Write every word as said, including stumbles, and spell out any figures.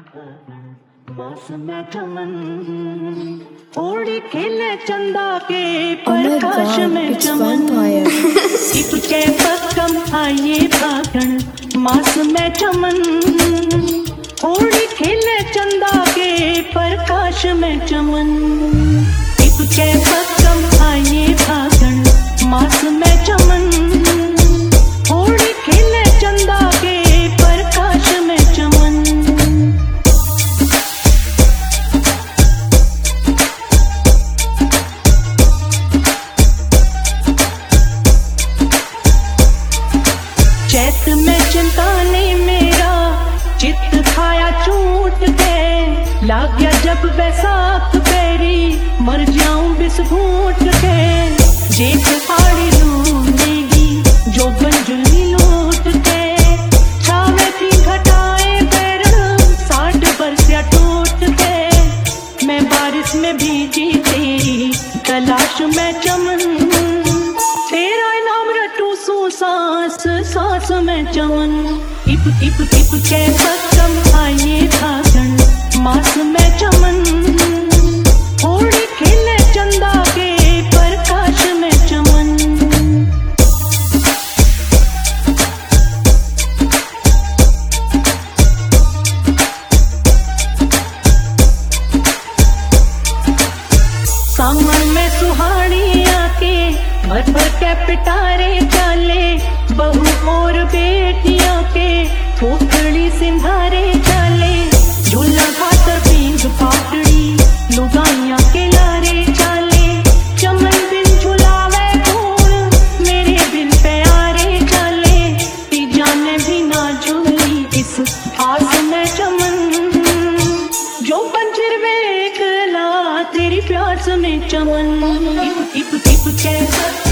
ओड़ी खेले चंदा के Oh my प्रकाश god, में it's चमन vampire. टिपके पक्कम आइए भागण मास में चमन ओड़ी खेले चंदा के प्रकाश में चमन टिपके पक्कम आइए भागण मास में चमन ओड़ी खेले चंदा के प्रकाश में चमन चैत में चिंता ने मेरा चित्त खाया चूट के लाग गया जब बैसाख पैरी मर जाऊं बिस घूट के जेठ आड़ी लूटेगी जो बंजुली लूट के छावे थी घटाए पैर साठ बरसिया टूट के मैं बारिश में भीगी तेरी तलाश में चमन तेरा नाम रटू सू सांस सांस में चमन टिप टिप टिप के पक्कम आइए भागण मास में चमन ओड़ी खेले चंदा के प्रकाश में चमन सावन में सुहानी आके भर भर के पिटारे चाले बहू और बेटियों के थोपड़ी सिंधारे चाले झूला खातर पींग पापड़ी लुगाइया के लारे चाले चमन बिन झुलावे कौन मेरे बिन प्यारे चाले ती जाने भी ना झूली इस आस में चमन जो पंजर में एकला तेरी प्यास में चमन टिप टिप टिप के